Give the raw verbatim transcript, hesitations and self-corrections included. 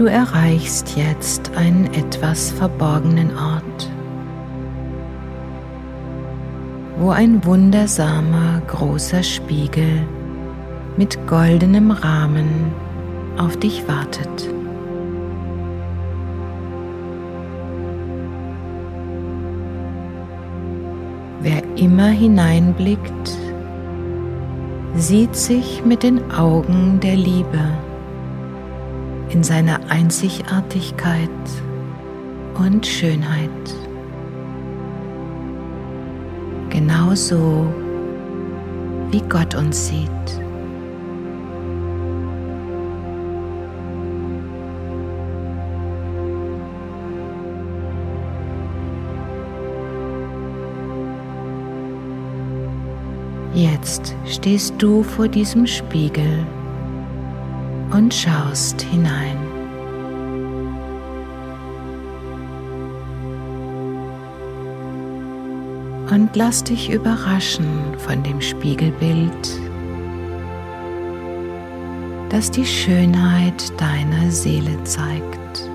Du erreichst jetzt einen etwas verborgenen Ort, wo ein wundersamer großer Spiegel mit goldenem Rahmen auf dich wartet. Wer immer hineinblickt, sieht sich mit den Augen der Liebe in seiner Einzigartigkeit und Schönheit. Genauso wie Gott uns sieht. Jetzt stehst du vor diesem Spiegel und schaust hinein. Und lass dich überraschen von dem Spiegelbild, das die Schönheit deiner Seele zeigt.